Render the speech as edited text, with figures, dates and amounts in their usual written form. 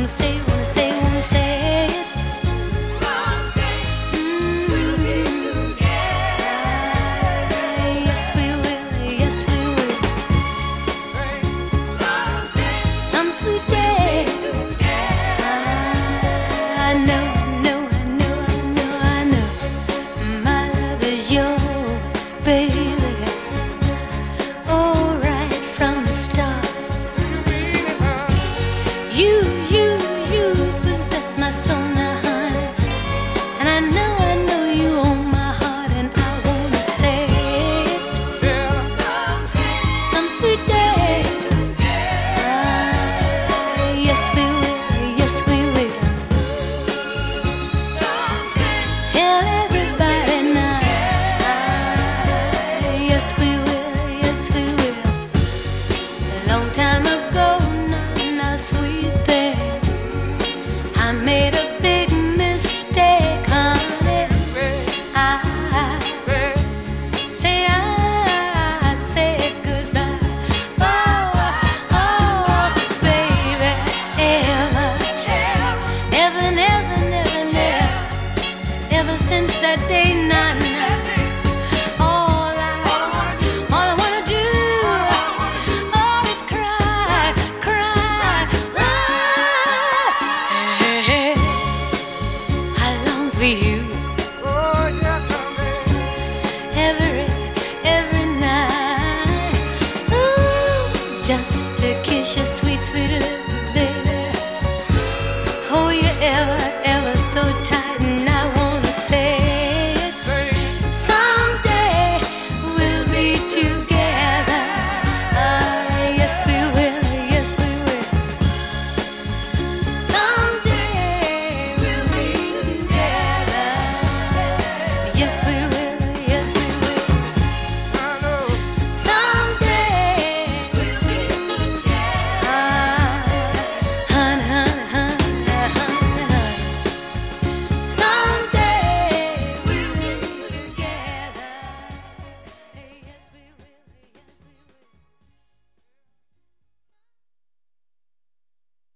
wanna say it. Someday we'll be together. Yes, we will, yes, we will. Someday Some sweet day. I know, I know. My love is yours, baby. Oh, right from the start. You possess my soul now, honey. And I know you own my heart, and I wanna say it. Some sweet day. Yes, we will. Tell everybody now. Yes, we will. A long time ago, now, sweet thing, I made a big mistake, honey. I said goodbye. Oh, baby, ever since that day, now, all I wanna do, is cry. I long for you every night. Ooh, just to kiss your sweet lips.